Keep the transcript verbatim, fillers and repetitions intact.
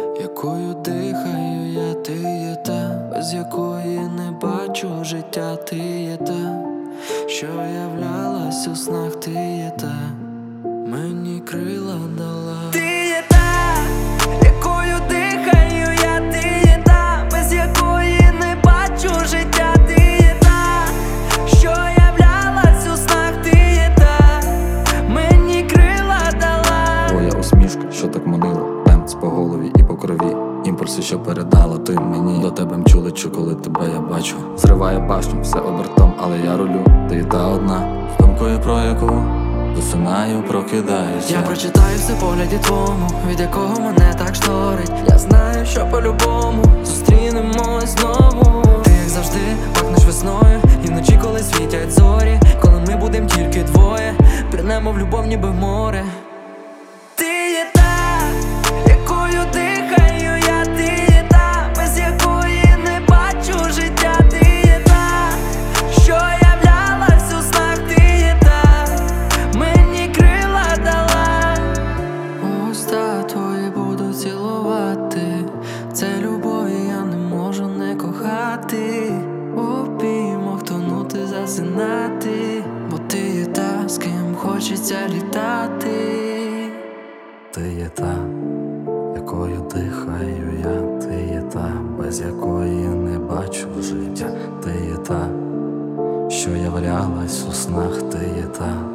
якою дихаю я, ти є та, без якої не бачу життя, ти є та, що являлась у снах, ти є та, мені крила дала. Ти є та, якою дихаю я, ти є та, без якої не бачу життя, ти є та, що являлась у снах, ти є та, мені крила дала. Твоя усмішка, що так манила, темп по голові і по крові, імпульси, що передала ти мені. До тебе мчу лечу, коли тебе я бачу. Зриває башню, все обертом, але я рулю. Ти та одна, з думкою про яку засинаю, прокидаюся. Я прочитаю все в погляді твому, від якого мене так шторить. Я знаю, що по-любому зустрінемось знову. Ти, як завжди, пахнеш весною, і вночі, коли світять зорі, коли ми будем тільки двоє, пірнемо в любов, ніби в море. Ти є та, якою дихаю я, ти є та, без якої не бачу життя, ти є та, що являлась у снах, ти є та, мені крила дала. Уста твої буду цілувати, це любов, і я не можу не кохати. У піймах тонути, засинати, бо ти є та, з ким хочеться літати. Ти є та, якою дихаю я, ти є та, без якої не бачу життя, ти є та, що являлась у снах, ти є та.